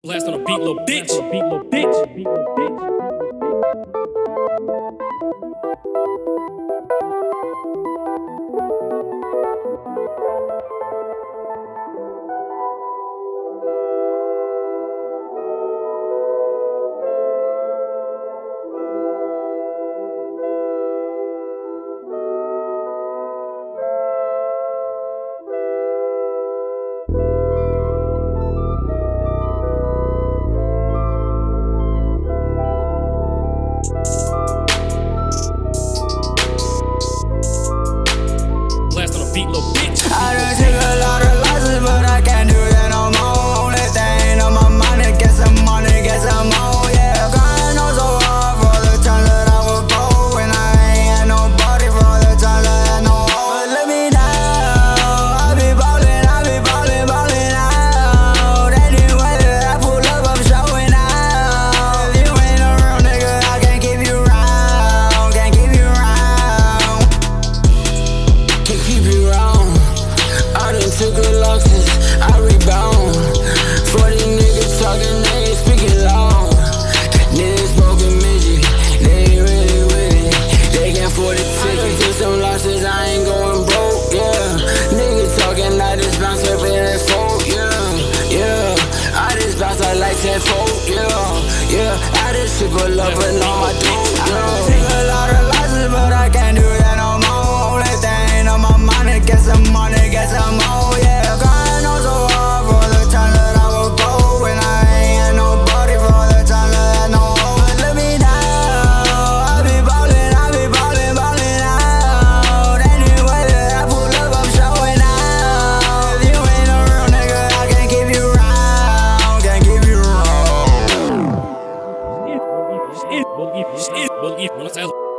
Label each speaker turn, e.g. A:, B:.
A: Blast on a beat, little bitch. Blast on a beat, little bitch.
B: I done took a lot of losses, but I can't do that no more. Only thing on my mind is get some money, get some more, yeah. Grinding on so hard for the time that I was broke, and I ain't had nobody for the time that I had no hope. But let me down, I be ballin', ballin' out. Anyway that I pull up, I'm showing out. If you ain't a real nigga, I can't keep you round, can't keep you round, can't keep you round. I done took a losses, I rebound. 40 niggas talking, they ain't speaking loud. Niggas smoking midget, they ain't really with it. They can't afford a ticket. I done took some losses, I ain't going broke, yeah. Niggas talking, I just bounce up in that folk, yeah. I just bounce out like 10 folk, yeah. I just took a love and all my dope, yeah. I done took a lot of losses, but I can't do that no more. Only thing on my mind is get some money, get some more, yeah. Grinding on so hard for the time that I was broke, and I ain't had nobody for the time that I had no hope. But let me down, I be ballin', ballin' out. Anyway that I pull up, I'm showing out. If you ain't a real nigga, I can't keep you round, can't keep you round.
A: Shit, well,